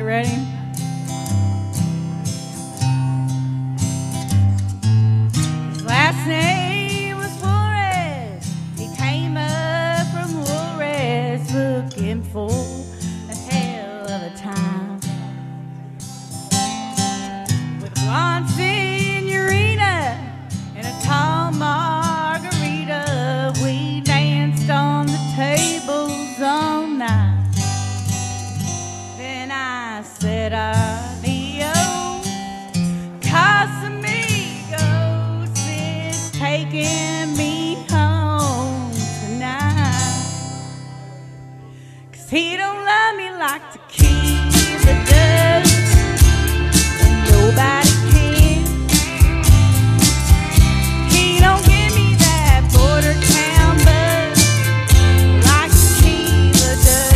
ready? His last name was Flores. He came up from Juarez looking for a hell of a time. With a blonde senorita and a tall margarita, we danced on the tables all night. Then I said adios, Casamigos is taking me home tonight. 'Cause he don't love me like tequila does, and nobody can. He don't give me that border town buzz like tequila does.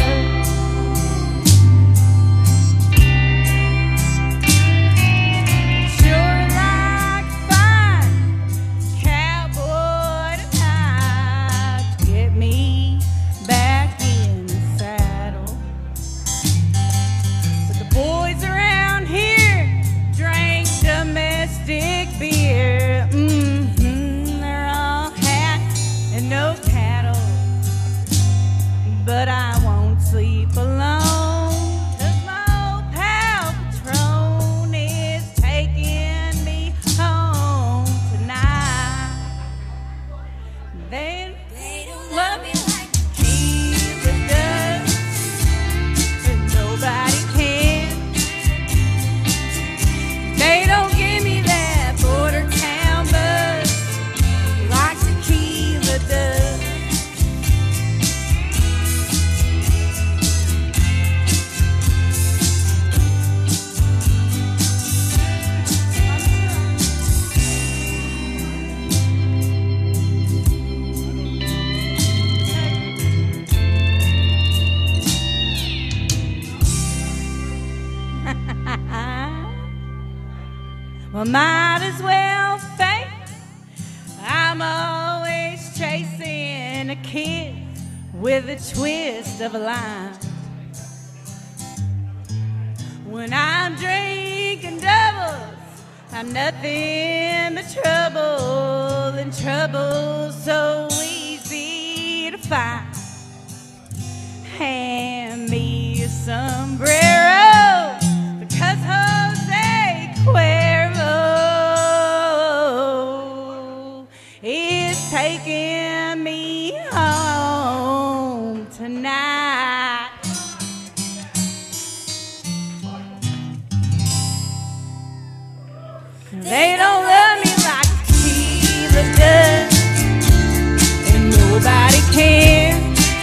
Sure like fine cowboy tonight to get me back in the saddle. But the boys around here drank domestic beer. They're all hats and no cattle. But I won't sleep alone, 'cause my old pal Patron is taking me home tonight. They don't love me like tequila does, and nobody can. They don't give me that border town buzz like tequila does. Well, might as well fake. I'm always chasing a kid with a twist of a line. When I'm drinking doubles, I'm nothing but trouble, and trouble's so easy to find. Hand me a sombrero, because Jose Cuervo is taking me home tonight. They don't love me like tequila does, and nobody can.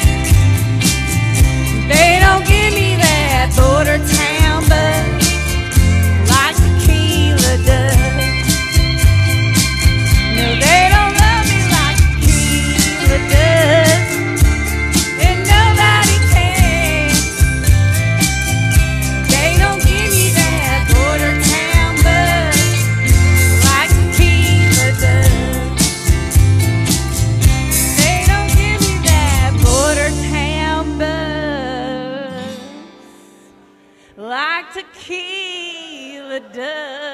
They don't give me that border town buzz like tequila does. No, they don't love me like tequila does, and nobody can. They don't give me that border town buzz like tequila does. They don't give me that border town buzz like tequila does.